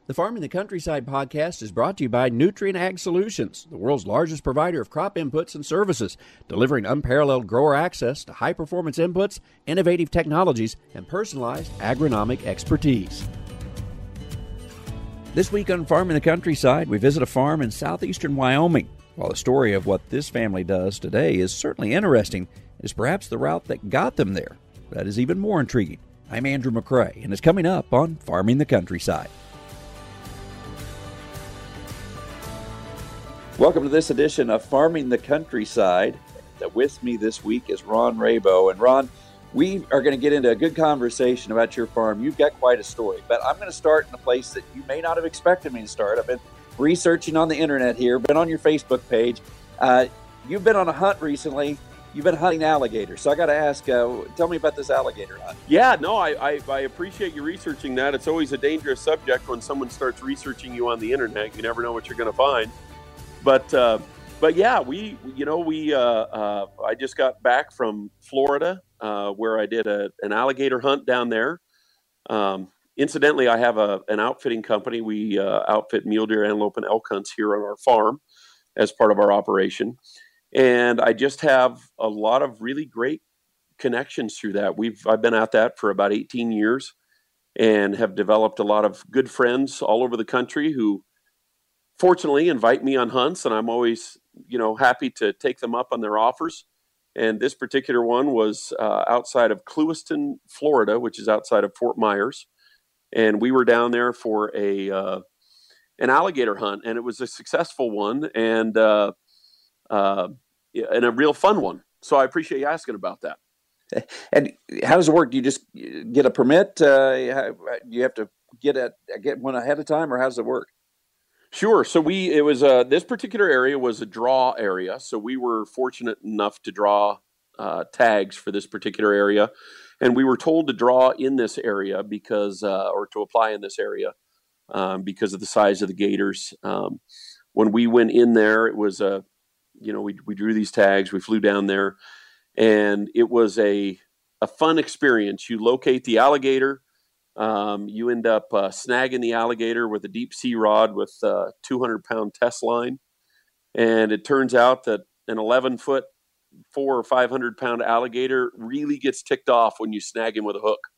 The Farm in the Countryside podcast is brought to you by Nutrient Ag Solutions, the world's largest provider of crop inputs and services, delivering unparalleled grower access to high-performance inputs, innovative technologies, and personalized agronomic expertise. This week on Farm in the Countryside, we visit a farm in southeastern Wyoming. While the story of what this family does today is certainly interesting, it is perhaps the route that got them there that is even more intriguing. I'm Andrew McCrae, and it's coming up on Farming the Countryside. Welcome to this edition of Farming the Countryside. With me this week is Ron Rabo. And Ron, we are going to get into a good conversation about your farm. You've got quite a story, but I'm going to start in a place that you may not have expected me to start. I've been researching on the internet here, been on your Facebook page. You've been on a hunt recently. You've been hunting alligators. So I got to ask, tell me about this alligator hunt. Yeah, no, I appreciate you researching that. It's always a dangerous subject when someone starts researching you on the internet. You never know what you're going to find. But yeah, I just got back from Florida, where I did an alligator hunt down there. Incidentally, I have an outfitting company. We outfit mule deer, antelope, and elk hunts here on our farm as part of our operation. And I just have a lot of really great connections through that. I've been at that for about 18 years and have developed a lot of good friends all over the country who fortunately invite me on hunts, and I'm always, happy to take them up on their offers. And this particular one was outside of Clewiston, Florida, which is outside of Fort Myers. And we were down there for an alligator hunt, and it was a successful one and a real fun one. So I appreciate you asking about that. And how does it work? Do you just get a permit? Do you have to get one ahead of time, or how does it work? Sure. So this particular area was a draw area. So we were fortunate enough to draw tags for this particular area. And we were told to draw in this area or to apply in this area because of the size of the gators. When we went in there, it was we drew these tags, we flew down there, and it was a fun experience. You locate the alligator. You end up snagging the alligator with a deep sea rod with a 200-pound test line. And it turns out that an 11-foot, 400 or 500-pound alligator really gets ticked off when you snag him with a hook.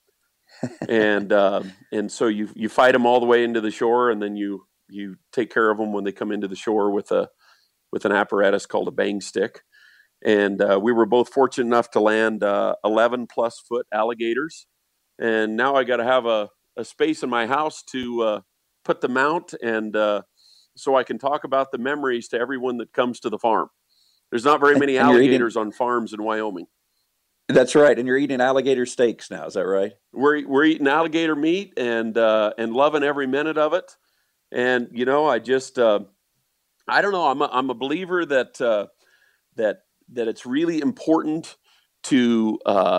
And so you fight them all the way into the shore, and then you take care of them when they come into the shore with an apparatus called a bang stick. And we were both fortunate enough to land 11-plus foot alligators. And now I got to have a space in my house to put the mount, and so I can talk about the memories to everyone that comes to the farm. There's not very many alligators on farms in Wyoming. That's right, and you're eating alligator steaks now. Is that right? We're eating alligator meat and loving every minute of it. And I just I don't know. I'm a believer that it's really important to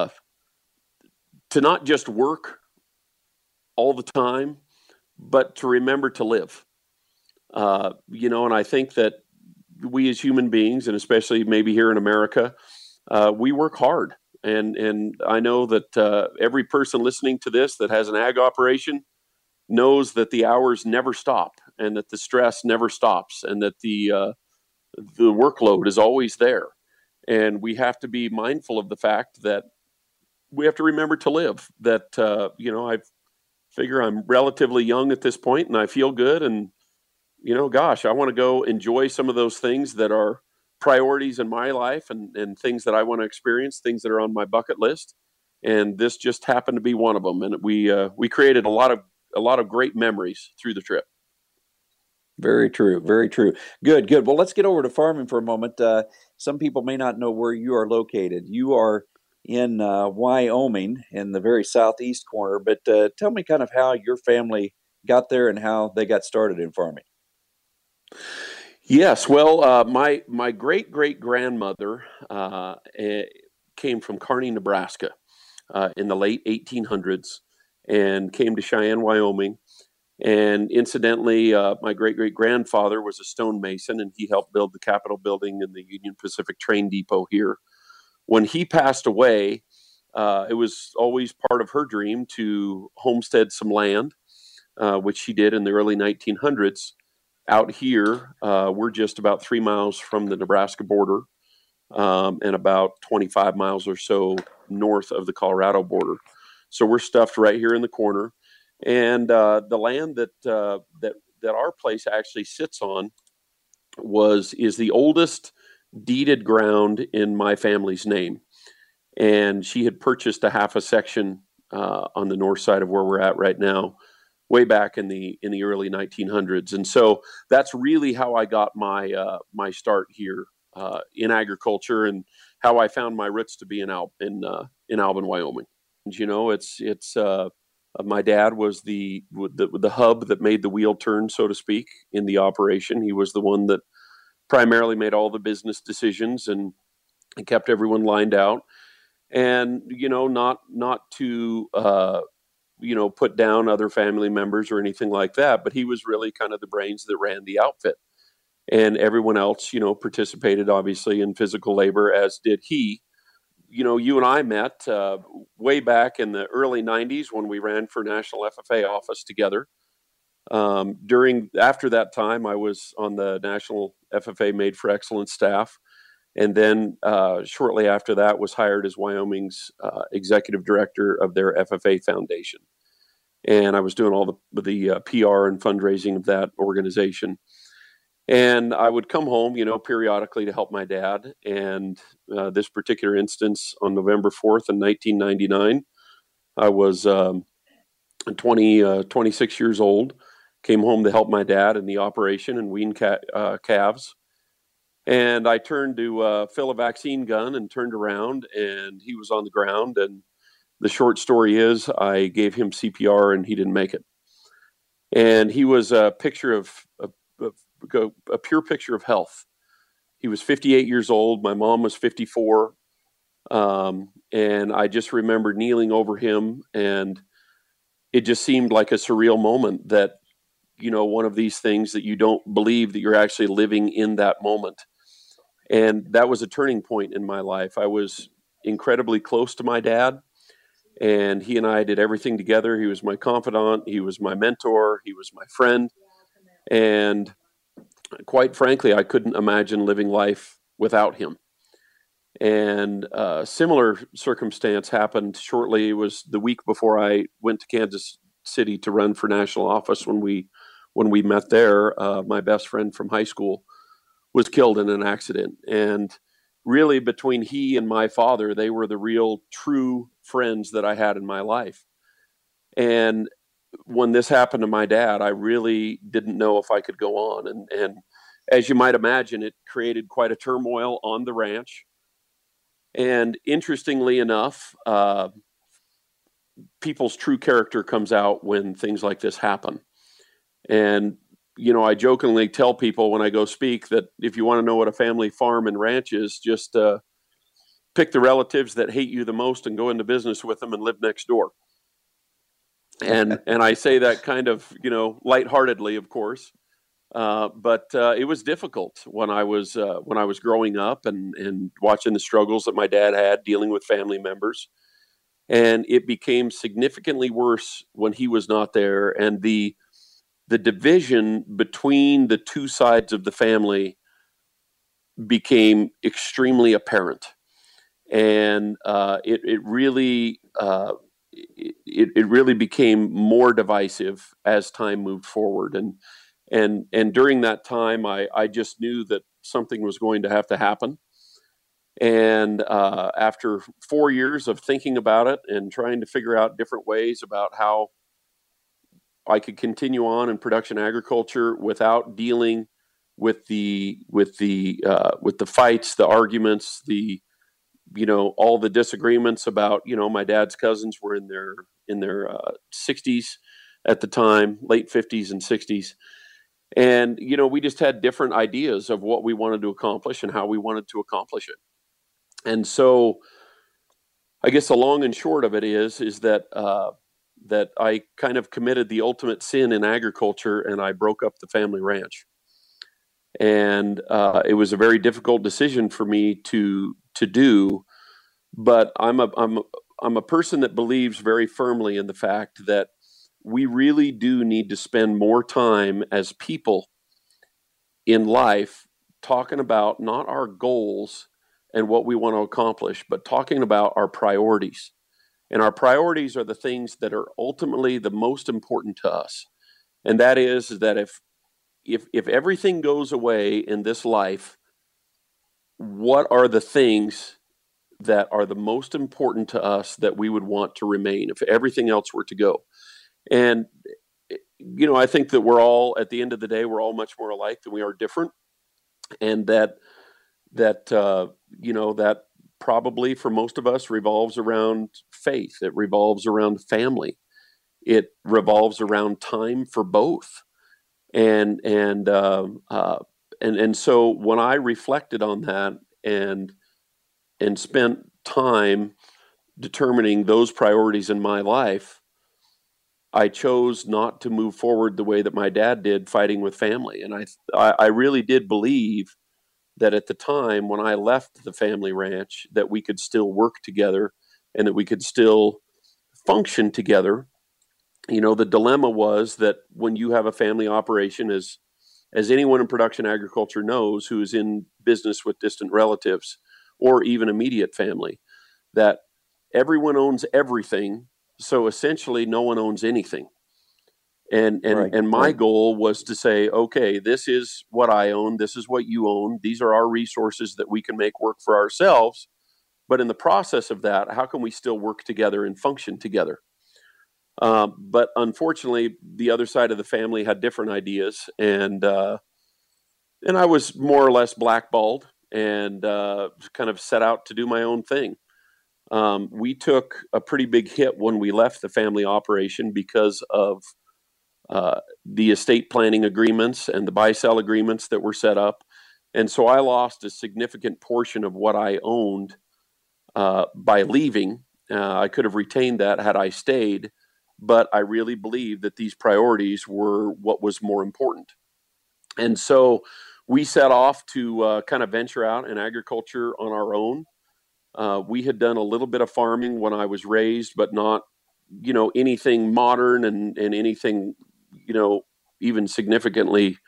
not just work all the time, but to remember to live. And I think that we as human beings, and especially maybe here in America, we work hard. And I know that every person listening to this that has an ag operation knows that the hours never stop, and that the stress never stops, and that the workload is always there. And we have to be mindful of the fact that we have to remember to live. That, I figure I'm relatively young at this point and I feel good. And, I want to go enjoy some of those things that are priorities in my life and things that I want to experience, things that are on my bucket list. And this just happened to be one of them. And we created a lot of great memories through the trip. Very true. Very true. Good. Well, let's get over to farming for a moment. Some people may not know where you are located. You are in Wyoming, in the very southeast corner. But tell me kind of how your family got there and how they got started in farming. Yes, well, my great-great-grandmother came from Kearney, Nebraska in the late 1800s and came to Cheyenne, Wyoming. And incidentally, my great-great-grandfather was a stonemason, and he helped build the Capitol building and the Union Pacific train depot here. When he passed away, it was always part of her dream to homestead some land. which she did in the early 1900s. Out here, we're just about 3 miles from the Nebraska border, and about 25 miles or so north of the Colorado border. So we're stuffed right here in the corner. And the land that our place actually sits on is the oldest deeded ground in my family's name. And she had purchased a half a section on the north side of where we're at right now, way back in the early 1900s. And so that's really how I got my start here in agriculture, and how I found my roots to be in Albin, Wyoming. And, it's my dad was the hub that made the wheel turn, so to speak, in the operation. He was the one that primarily made all the business decisions and kept everyone lined out. And, not to, put down other family members or anything like that, but he was really kind of the brains that ran the outfit. And everyone else, participated obviously in physical labor, as did he. You and I met way back in the early 90s when we ran for national FFA office together. After that time, I was on the national FFA Made for Excellence staff. And then shortly after that was hired as Wyoming's executive director of their FFA Foundation. And I was doing all the PR and fundraising of that organization. And I would come home, periodically to help my dad. And this particular instance, on November 4th in 1999, I was 26 years old, came home to help my dad in the operation and wean calves. And I turned to fill a vaccine gun and turned around, and he was on the ground. And the short story is I gave him CPR and he didn't make it. And he was a picture of a pure picture of health. He was 58 years old. My mom was 54. And I just remember kneeling over him, and it just seemed like a surreal moment that, one of these things that you don't believe that you're actually living in that moment. And that was a turning point in my life. I was incredibly close to my dad, and he and I did everything together. He was my confidant. He was my mentor. He was my friend. And quite frankly, I couldn't imagine living life without him. And a similar circumstance happened shortly. It was the week before I went to Kansas City to run for national office. When we met there, my best friend from high school was killed in an accident. And really, between he and my father, they were the real true friends that I had in my life. And when this happened to my dad, I really didn't know if I could go on. And as you might imagine, it created quite a turmoil on the ranch. And interestingly enough, people's true character comes out when things like this happen. And, I jokingly tell people when I go speak that if you want to know what a family farm and ranch is, just pick the relatives that hate you the most and go into business with them and live next door. And I say that kind of, lightheartedly, of course. But it was difficult when I was growing up and watching the struggles that my dad had dealing with family members. And it became significantly worse when he was not there. And the division between the two sides of the family became extremely apparent. And it really became more divisive as time moved forward. And during that time, I just knew that something was going to have to happen. And after 4 years of thinking about it and trying to figure out different ways about how I could continue on in production agriculture without dealing with the fights, the arguments, all the disagreements about, my dad's cousins were in their 60s at the time, late 50s and 60s. And, we just had different ideas of what we wanted to accomplish and how we wanted to accomplish it. And so I guess the long and short of it is that that I kind of committed the ultimate sin in agriculture, and I broke up the family ranch. And it was a very difficult decision for me to do, but I'm a person that believes very firmly in the fact that we really do need to spend more time as people in life talking about not our goals and what we want to accomplish, but talking about our priorities. And our priorities are the things that are ultimately the most important to us. And that is that if everything goes away in this life, what are the things that are the most important to us that we would want to remain if everything else were to go? And I think that we're all, at the end of the day, we're all much more alike than we are different, and that probably for most of us revolves around faith. It revolves around family. It revolves around time for both. And so when I reflected on that and spent time determining those priorities in my life, I chose not to move forward the way that my dad did, fighting with family. And I really did believe that at the time when I left the family ranch, that we could still work together and that we could still function together. The dilemma was that when you have a family operation, as anyone in production agriculture knows who is in business with distant relatives or even immediate family, that everyone owns everything. So essentially no one owns anything. And my goal was to say, okay, this is what I own. This is what you own. These are our resources that we can make work for ourselves. But in the process of that, how can we still work together and function together? But unfortunately, the other side of the family had different ideas, and I was more or less blackballed and kind of set out to do my own thing. We took a pretty big hit when we left the family operation because of the estate planning agreements and the buy-sell agreements that were set up. And so I lost a significant portion of what I owned by leaving. I could have retained that had I stayed, but I really believed that these priorities were what was more important. And so we set off to kind of venture out in agriculture on our own. We had done a little bit of farming when I was raised, but not, anything modern and anything, even significantly,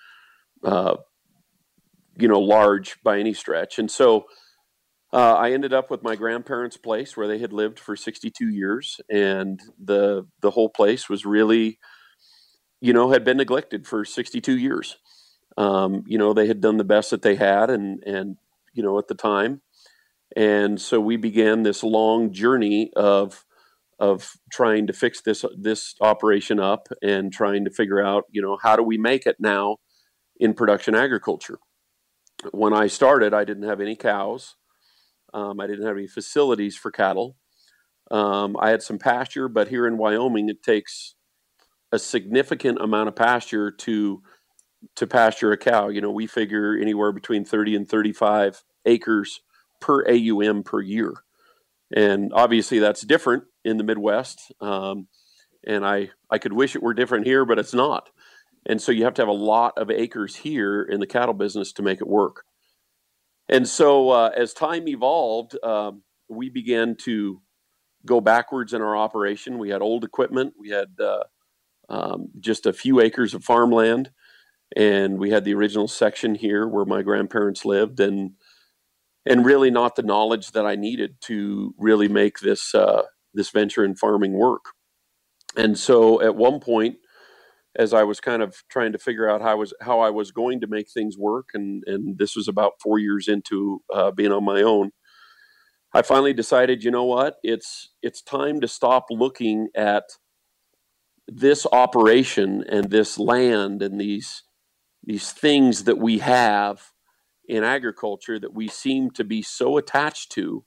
large by any stretch. And so I ended up with my grandparents' place where they had lived for 62 years. And the whole place was really, had been neglected for 62 years. They had done the best that they had and at the time. And so we began this long journey of trying to fix this operation up and trying to figure out, how do we make it now in production agriculture? When I started, I didn't have any cows. I didn't have any facilities for cattle. I had some pasture, but here in Wyoming, it takes a significant amount of pasture to pasture a cow. We figure anywhere between 30 and 35 acres per AUM per year. And obviously that's different in the Midwest. And I could wish it were different here, but it's not. And so you have to have a lot of acres here in the cattle business to make it work. And so as time evolved, we began to go backwards in our operation. We had old equipment. We had just a few acres of farmland. And we had the original section here where my grandparents lived, and really not the knowledge that I needed to really make this venture in farming work. And so at one point, as I was kind of trying to figure out how I was going to make things work, and this was about 4 years into being on my own, I finally decided, you know what, it's time to stop looking at this operation and this land and these things that we have in agriculture that we seem to be so attached to,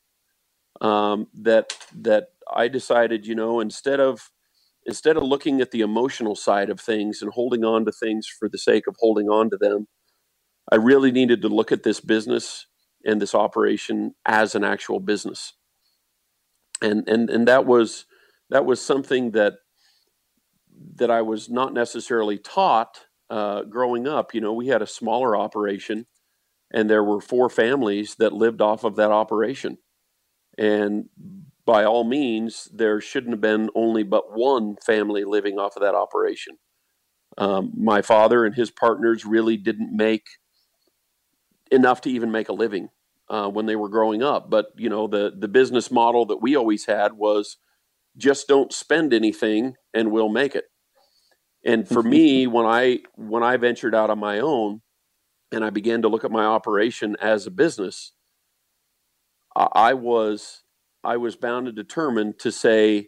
that I decided, instead of looking at the emotional side of things and holding on to things for the sake of holding on to them, I really needed to look at this business and this operation as an actual business. And that was something that I was not necessarily taught growing up. We had a smaller operation, and there were 4 families that lived off of that operation. And by all means, there shouldn't have been only but one family living off of that operation. My father and his partners really didn't make enough to even make a living when they were growing up. But the business model that we always had was just don't spend anything and we'll make it. And for me, when I ventured out on my own and I began to look at my operation as a business, I was bound and determined to say,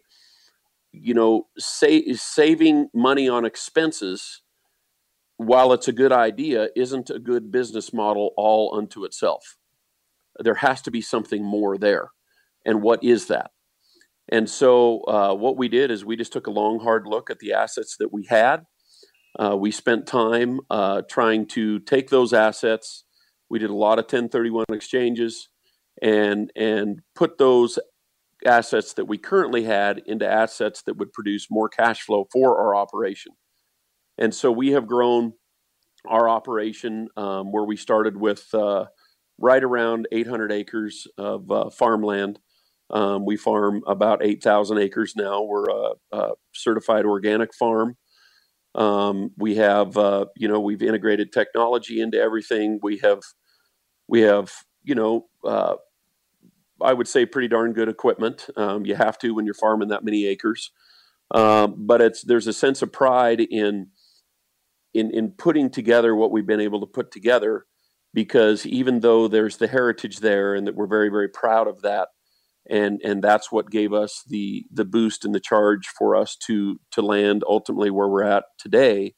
saving money on expenses, while it's a good idea, isn't a good business model all unto itself. There has to be something more there. And what is that? And so what we did is we just took a long, hard look at the assets that we had. We spent time trying to take those assets. We did a lot of 1031 exchanges and put those assets that we currently had into assets that would produce more cash flow for our operation. And so we have grown our operation where we started with right around 800 acres of farmland. We farm about 8,000 acres now. We're a certified organic farm. We have, we've integrated technology into everything. We have, I would say pretty darn good equipment. You have to when you're farming that many acres. But there's a sense of pride in putting together what we've been able to put together, because even though there's the heritage there and that we're very, very proud of that, and that's what gave us the boost and the charge for us to land ultimately where we're at today.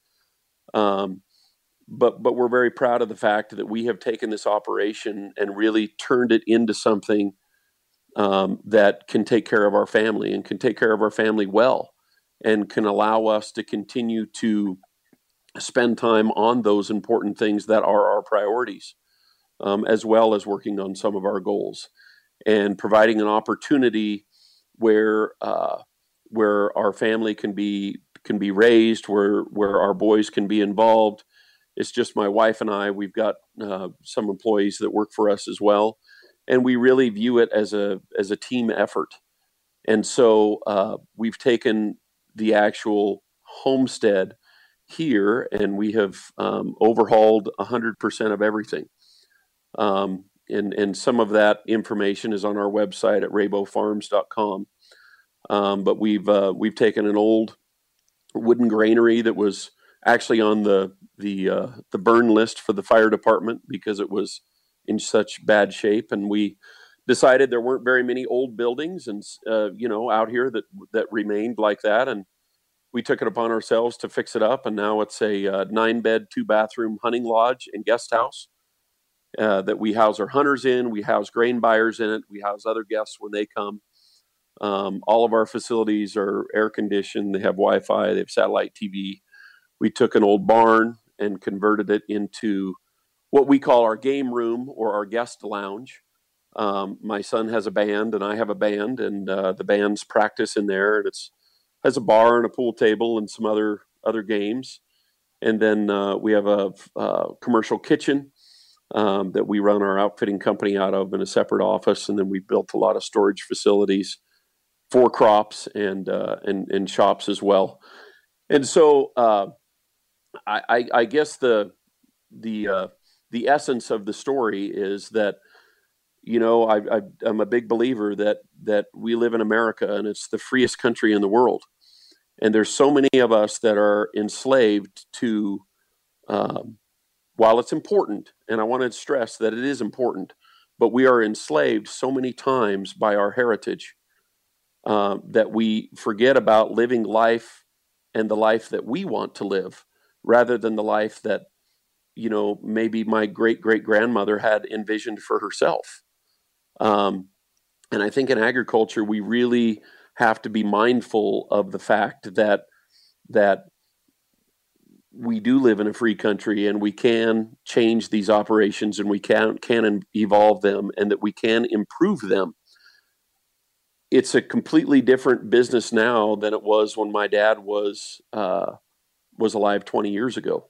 But we're very proud of the fact that we have taken this operation and really turned it into something that can take care of our family and can take care of our family well, and can allow us to continue to spend time on those important things that are our priorities, as well as working on some of our goals and providing an opportunity where our family can be raised, where our boys can be involved. It's just my wife and I. We've got some employees that work for us as well, and we really view it as a team effort. And so we've taken the actual homestead here, and we have overhauled 100% of everything. And some of that information is on our website at raybofarms.com. But we've taken an old wooden granary that was actually on the burn list for the fire department because it was in such bad shape, and we decided there weren't very many old buildings and out here that remained like that, and we took it upon ourselves to fix it up, and now it's a 9-bed, 2-bathroom hunting lodge and guest house that we house our hunters in. We house grain buyers in it. We house other guests when they come. All of our facilities are air conditioned. They have Wi-Fi. They have satellite TV. We took an old barn and converted it into what we call our game room or our guest lounge. My son has a band and I have a band, and the band's practice in there, and has a bar and a pool table and some other games. And then we have a commercial kitchen that we run our outfitting company out of in a separate office. And then we built a lot of storage facilities for crops and shops as well. And so I guess the essence of the story is that, I'm a big believer that we live in America, and it's the freest country in the world. And there's so many of us that are enslaved to, while it's important, and I want to stress that it is important, but we are enslaved so many times by our heritage that we forget about living life and the life that we want to live, rather than the life that, maybe my great-great-grandmother had envisioned for herself. And I think in agriculture, we really have to be mindful of the fact that we do live in a free country, and we can change these operations, and we can evolve them, and that we can improve them. It's a completely different business now than it was when my dad was alive 20 years ago.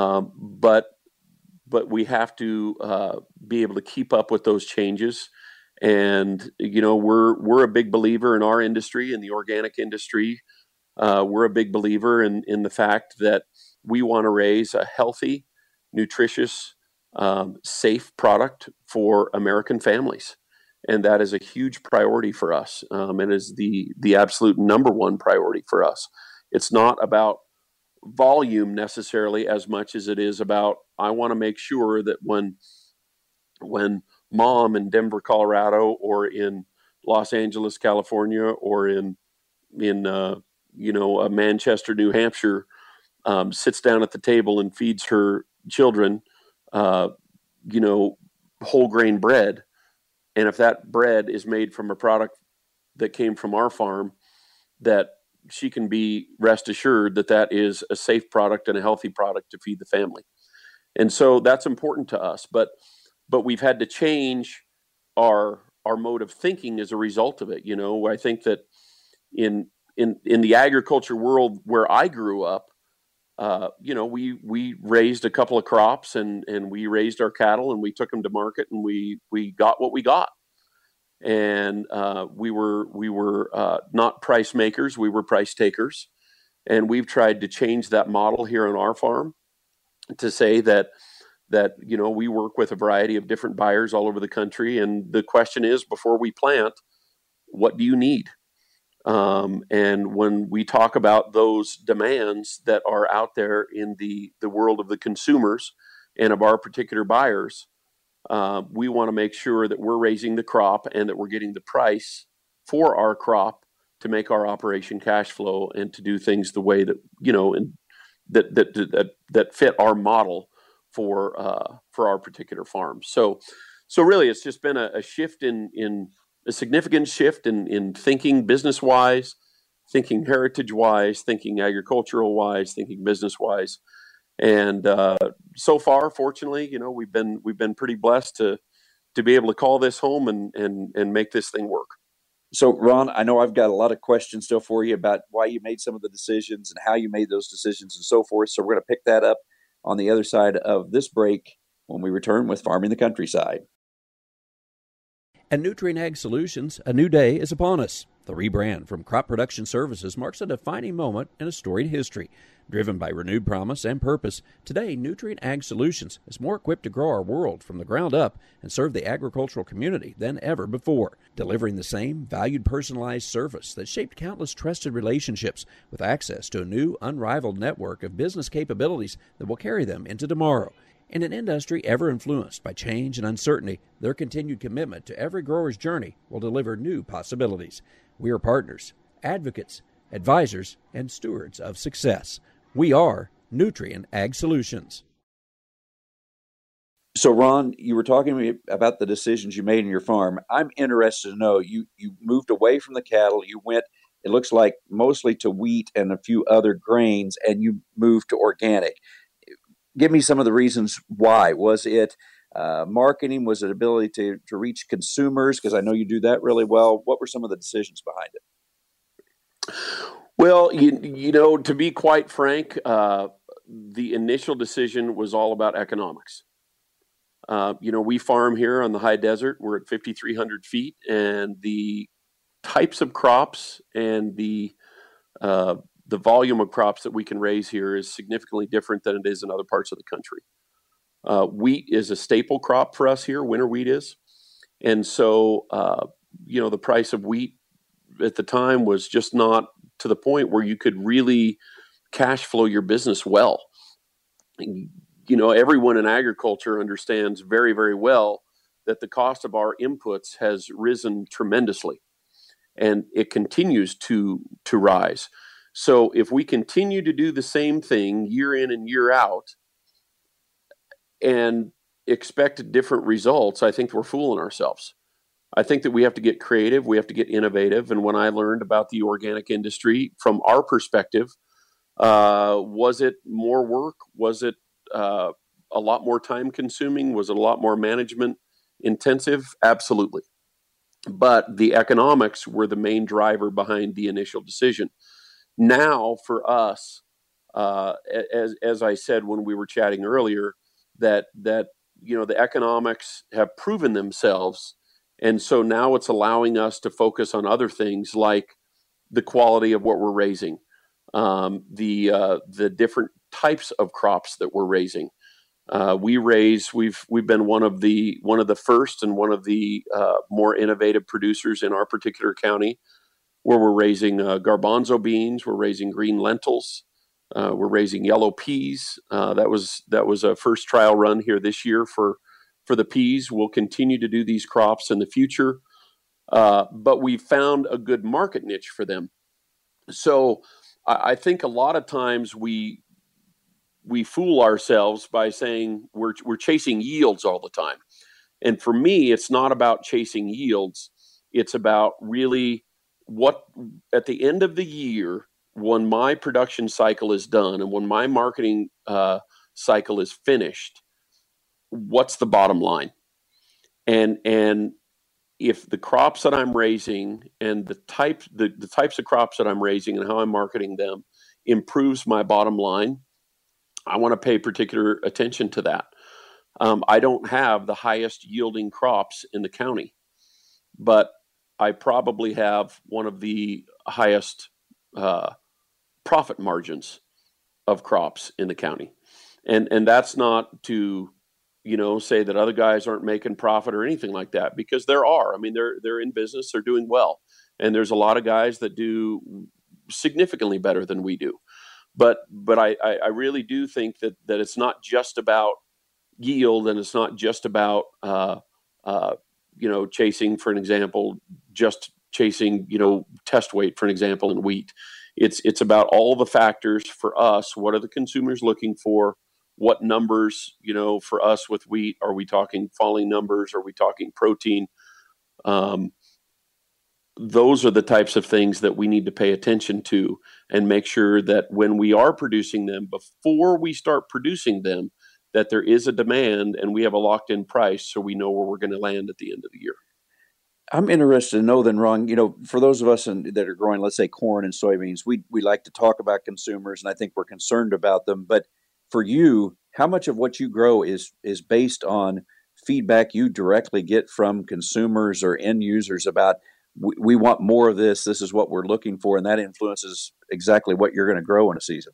But we have to be able to keep up with those changes And we're a big believer in our industry, in the organic industry. We're a big believer in the fact that we want to raise a healthy, nutritious, safe product for American families. And that is a huge priority for us, and is the absolute number one priority for us. It's not about volume necessarily as much as it is about, I want to make sure that when mom in Denver, Colorado, or in Los Angeles, California, or in Manchester, New Hampshire, sits down at the table and feeds her children, uh, whole grain bread. And if that bread is made from a product that came from our farm, that she can be rest assured that that is a safe product and a healthy product to feed the family. And so that's important to us. But we've had to change our mode of thinking as a result of it. I think that in the agriculture world where I grew up, we raised a couple of crops, and we raised our cattle, and we took them to market, and we got what we got. And we were not price makers, we were price takers. And we've tried to change that model here on our farm to say that we work with a variety of different buyers all over the country. And the question is, before we plant, what do you need? And when we talk about those demands that are out there in the world of the consumers and of our particular buyers, we want to make sure that we're raising the crop and that we're getting the price for our crop to make our operation cash flow and to do things the way that, and that fit our model for our particular farm. So really, it's just been a shift in a significant shift in thinking business wise, thinking heritage wise, thinking agricultural wise, thinking business wise. And so far, fortunately, we've been pretty blessed to be able to call this home and make this thing work. So, Ron, I know I've got a lot of questions still for you about why you made some of the decisions and how you made those decisions and so forth. So we're going to pick that up on the other side of this break when we return with Farming the Countryside. At Nutrien Ag Solutions, a new day is upon us. The rebrand from Crop Production Services marks a defining moment in a storied history. Driven by renewed promise and purpose, today Nutrien Ag Solutions is more equipped to grow our world from the ground up and serve the agricultural community than ever before, delivering the same valued personalized service that shaped countless trusted relationships with access to a new unrivaled network of business capabilities that will carry them into tomorrow. In an industry ever influenced by change and uncertainty, their continued commitment to every grower's journey will deliver new possibilities. We are partners, advocates, advisors, and stewards of success. We are Nutrien Ag Solutions. So, Ron, you were talking to me about the decisions you made in your farm. I'm interested to know, you moved away from the cattle. You went, it looks like, mostly to wheat and a few other grains, and you moved to organic. Give me some of the reasons why. Was it marketing? Was it ability to reach consumers? Because I know you do that really well. What were some of the decisions behind it? Well, to be quite frank, the initial decision was all about economics. We farm here on the high desert. We're at 5,300 feet, and the types of crops and the volume of crops that we can raise here is significantly different than it is in other parts of the country. Wheat is a staple crop for us here, winter wheat is. And so, the price of wheat at the time was just not to the point where you could really cash flow your business well. Everyone in agriculture understands very, very well that the cost of our inputs has risen tremendously, and it continues to rise. So if we continue to do the same thing year in and year out and expect different results, I think we're fooling ourselves. I think that we have to get creative. We have to get innovative. And when I learned about the organic industry from our perspective, was it more work? Was it a lot more time consuming? Was it a lot more management intensive? Absolutely. But the economics were the main driver behind the initial decision. Now, for us, as I said when we were chatting earlier, that the economics have proven themselves And so now it's allowing us to focus on other things like the quality of what we're raising, the different types of crops that we're raising. We've been one of the first and one of the more innovative producers in our particular county, where we're raising garbanzo beans, we're raising green lentils, we're raising yellow peas. That was a first trial run here this year for the peas. We'll continue to do these crops in the future, but we found a good market niche for them. So I think a lot of times we fool ourselves by saying we're chasing yields all the time. And for me, it's not about chasing yields. It's about really what, at the end of the year, when my production cycle is done and when my marketing cycle is finished, what's the bottom line? And if the crops that I'm raising and the types of crops that I'm raising and how I'm marketing them improves my bottom line, I want to pay particular attention to that. I don't have the highest yielding crops in the county, but I probably have one of the highest profit margins of crops in the county. And that's not to, say that other guys aren't making profit or anything like that, because there are. I mean, they're in business, they're doing well. And there's a lot of guys that do significantly better than we do. But I really do think that it's not just about yield, and it's not just about chasing, for an example, just chasing test weight, for an example, in wheat. It's about all the factors for us. What are the consumers looking for? What numbers, for us with wheat? Are we talking falling numbers? Are we talking protein? Those are the types of things that we need to pay attention to and make sure that when we are producing them, before we start producing them, that there is a demand and we have a locked-in price, so we know where we're going to land at the end of the year. I'm interested to know then, Ron, for those of us that are growing, let's say, corn and soybeans, we like to talk about consumers, and I think we're concerned about them. But for you, how much of what you grow is based on feedback you directly get from consumers or end users about, we want more of this, this is what we're looking for, and that influences exactly what you're going to grow in a season?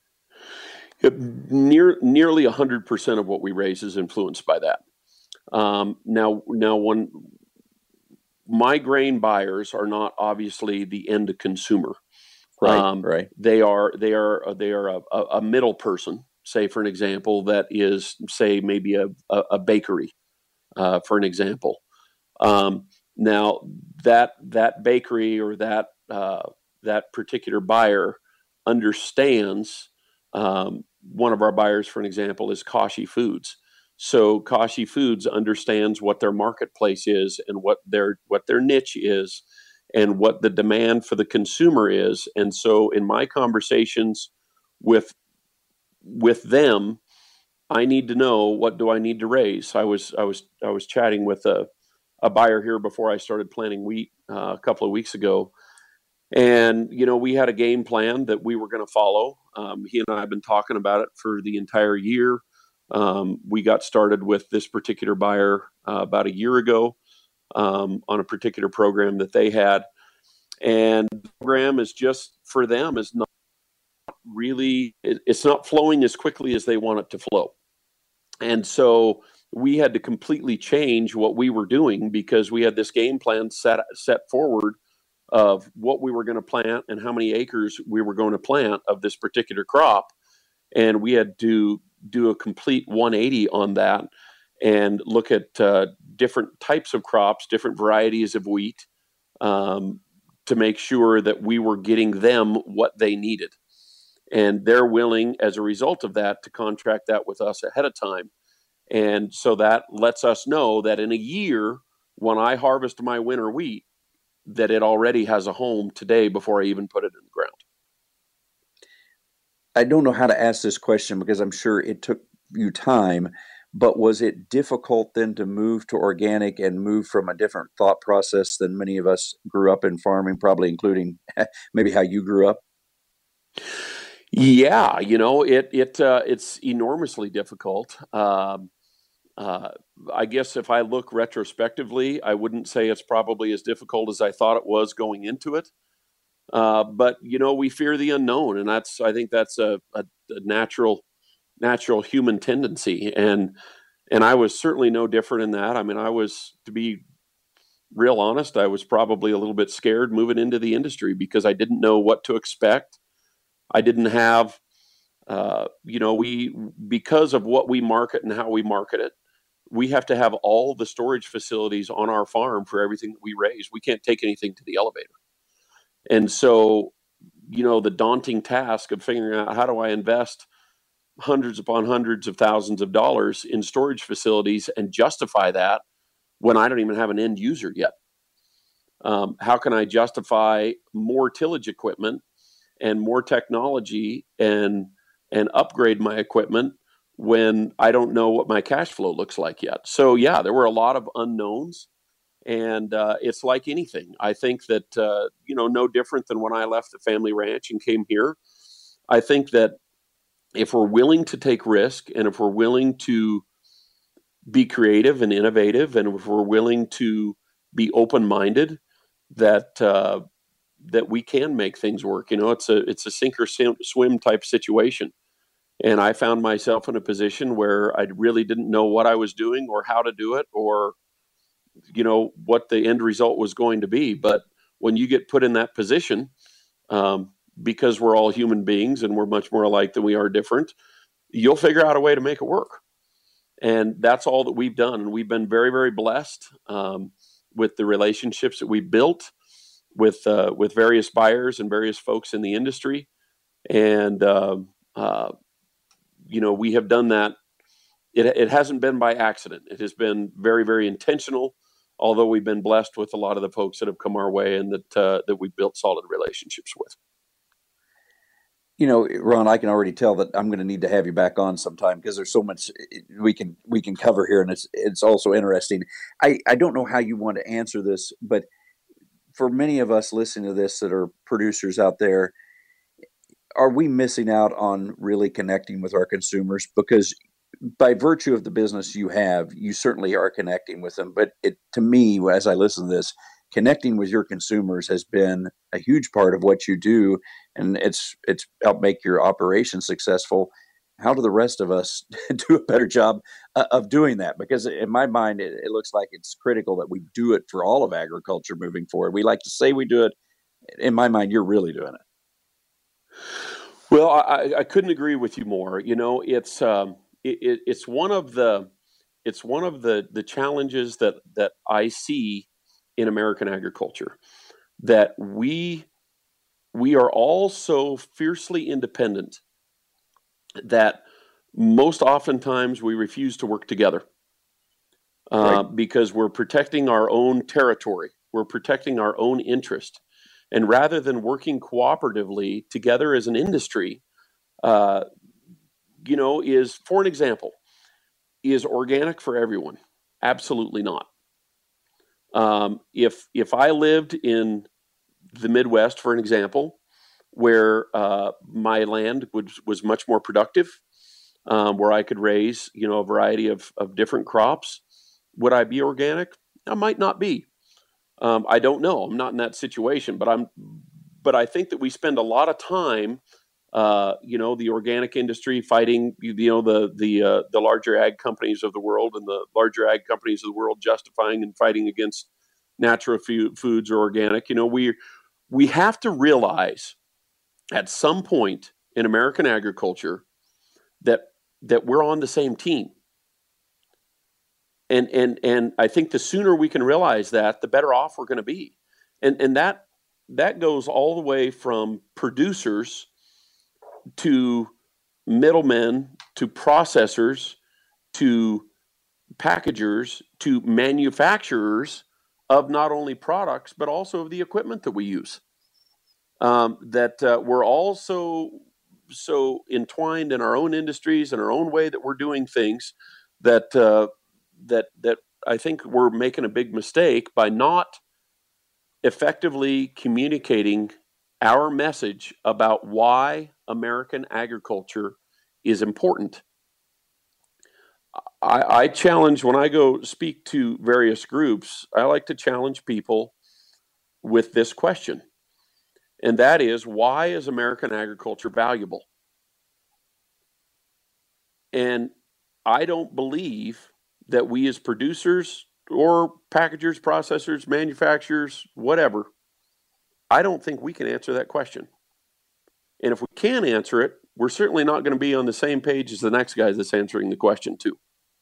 Nearly 100% of what we raise is influenced by that. Now, when my grain buyers are not obviously the end consumer, right? They are a middle person. Say, for an example, that is, say, maybe a bakery, for an example. Now that bakery or that particular buyer understands. One of our buyers, for an example, is Kashi Foods. So Kashi Foods understands what their marketplace is and what their niche is and what the demand for the consumer is. And so in my conversations with them, I need to know, what do I need to raise? I was chatting with a buyer here before I started planting wheat a couple of weeks ago. And, we had a game plan that we were going to follow. He and I have been talking about it for the entire year. We got started with this particular buyer about a year ago on a particular program that they had. And the program is just, for them, is not really, it's not flowing as quickly as they want it to flow. And so we had to completely change what we were doing, because we had this game plan set forward of what we were going to plant and how many acres we were going to plant of this particular crop. And we had to do a complete 180 on that and look at different types of crops, different varieties of wheat, to make sure that we were getting them what they needed. And they're willing, as a result of that, to contract that with us ahead of time. And so that lets us know that in a year, when I harvest my winter wheat, that it already has a home today before I even put it in the ground. I don't know how to ask this question, because I'm sure it took you time, but was it difficult then to move to organic and move from a different thought process than many of us grew up in farming, probably including maybe how you grew up? Yeah, it's enormously difficult. Uh, I guess if I look retrospectively, I wouldn't say it's probably as difficult as I thought it was going into it. But we fear the unknown, and I think that's a natural human tendency, and I was certainly no different in that. I mean, to be real honest, I was probably a little bit scared moving into the industry because I didn't know what to expect. I didn't have, because of what we market and how we market it, we have to have all the storage facilities on our farm for everything that we raise. We can't take anything to the elevator. And so, the daunting task of figuring out how do I invest hundreds upon hundreds of thousands of dollars in storage facilities and justify that when I don't even have an end user yet. How can I justify more tillage equipment and more technology and upgrade my equipment when I don't know what my cash flow looks like yet? So yeah, there were a lot of unknowns, and it's like anything. I think that no different than when I left the family ranch and came here. I think that if we're willing to take risk, and if we're willing to be creative and innovative, and if we're willing to be open-minded, that we can make things work. It's a sink or swim type situation. And I found myself in a position where I really didn't know what I was doing or how to do it, or what the end result was going to be. But when you get put in that position, because we're all human beings and we're much more alike than we are different, you'll figure out a way to make it work. And that's all that we've done. And we've been very, very blessed with the relationships that we've built with various buyers and various folks in the industry. And, we have done that. It hasn't been by accident. It has been very, very intentional, although we've been blessed with a lot of the folks that have come our way and that we've built solid relationships with. Ron, I can already tell that I'm going to need to have you back on sometime because there's so much we can cover here, and it's also interesting. I don't know how you want to answer this, but for many of us listening to this that are producers out there, are we missing out on really connecting with our consumers? Because by virtue of the business you have, you certainly are connecting with them. But to me, as I listen to this, connecting with your consumers has been a huge part of what you do, and it's helped make your operation successful. How do the rest of us do a better job of doing that? Because in my mind, it looks like it's critical that we do it for all of agriculture moving forward. We like to say we do it. In my mind, you're really doing it. Well, I couldn't agree with you more. It's one of the challenges that I see in American agriculture, that we are all so fiercely independent that most oftentimes we refuse to work together because we're protecting our own territory, we're protecting our own interest. And rather than working cooperatively together as an industry, is, for an example, is organic for everyone? Absolutely not. If I lived in the Midwest, for an example, where my land was much more productive, where I could raise a variety of different crops, would I be organic? I might not be. I don't know. I'm not in that situation, but I think that we spend a lot of time, the organic industry fighting, the larger ag companies of the world, and the larger ag companies of the world justifying and fighting against natural foods or organic. We have to realize at some point in American agriculture that we're on the same team. And I think the sooner we can realize that, the better off we're going to be. And that goes all the way from producers to middlemen to processors to packagers to manufacturers of not only products but also of the equipment that we use. We're all so entwined in our own industries and our own way that we're doing things that I think we're making a big mistake by not effectively communicating our message about why American agriculture is important. I challenge, when I go speak to various groups, I like to challenge people with this question. And that is, why is American agriculture valuable? And I don't believe that we as producers or packagers, processors, manufacturers, whatever, I don't think we can answer that question. And if we can answer it, we're certainly not going to be on the same page as the next guy that's answering the question too.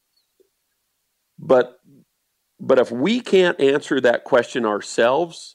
But if we can't answer that question ourselves,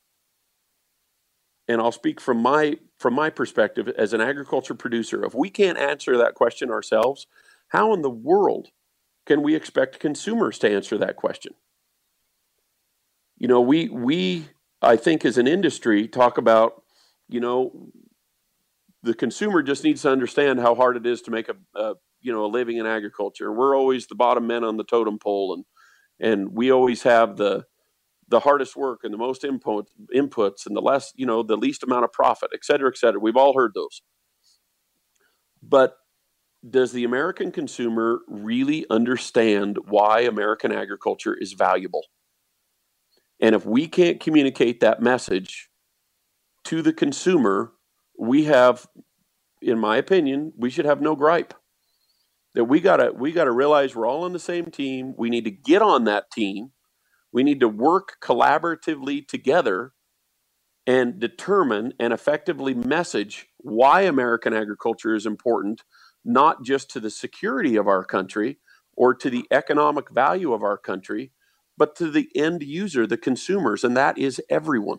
and I'll speak from my perspective as an agriculture producer, if we can't answer that question ourselves, how in the world can we expect consumers to answer that question? You know, we I think as an industry talk about, you know, the consumer just needs to understand how hard it is to make a living in agriculture. We're always the bottom men on the totem pole, and we always have the hardest work and the most inputs and the least amount of profit, et cetera, et cetera. We've all heard those. But does the American consumer really understand why American agriculture is valuable? And if we can't communicate that message to the consumer, we have, in my opinion, we should have no gripe. That we gotta realize we're all on the same team. We need to get on that team. We need to work collaboratively together and determine and effectively message why American agriculture is important, not just to the security of our country or to the economic value of our country, but to the end user, the consumers, and that is everyone.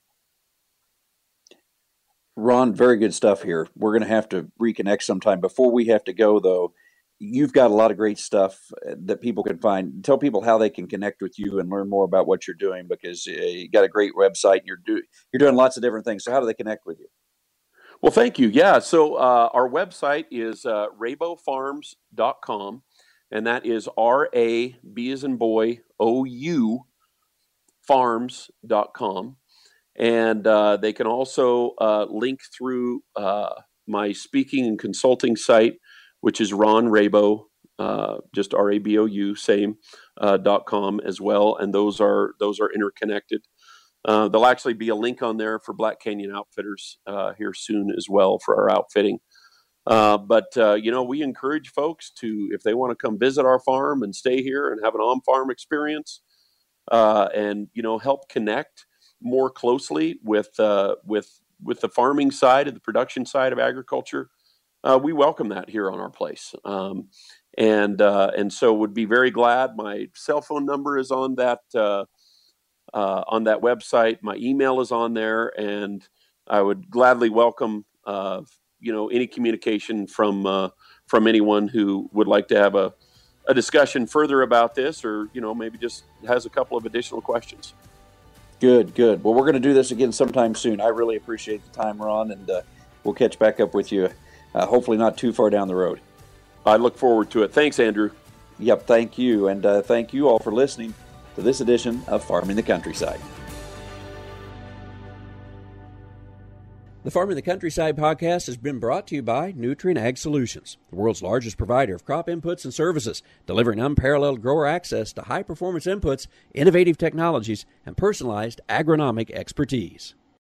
Ron, very good stuff here. We're going to have to reconnect sometime. Before we have to go, though, you've got a lot of great stuff that people can find. Tell people how they can connect with you and learn more about what you're doing, because you got a great website. You're doing lots of different things. So how do they connect with you? Well, thank you. Yeah. So our website is rabofarms.com, and that is R-A-B as in boy, O-U, farms.com. And they can also link through my speaking and consulting site, which is Ron Rabou, just R-A-B-O-U, same, .com as well. And those are interconnected. There'll actually be a link on there for Black Canyon Outfitters here soon as well for our outfitting. But we encourage folks to, if they want to come visit our farm and stay here and have an on-farm experience, and help connect more closely with the farming side and the production side of agriculture, we welcome that here on our place. And so would be very glad. My cell phone number is on that website. My email is on there, and I would gladly welcome any communication from anyone who would like to have a discussion further about this, or maybe just has a couple of additional questions. Good. Well, we're going to do this again sometime soon. I really appreciate the time, Ron, and we'll catch back up with you, hopefully not too far down the road. I look forward to it. Thanks, Andrew. Yep, thank you. And thank you all for listening to this edition of Farming the Countryside. The Farming the Countryside podcast has been brought to you by Nutrien Ag Solutions, the world's largest provider of crop inputs and services, delivering unparalleled grower access to high-performance inputs, innovative technologies, and personalized agronomic expertise.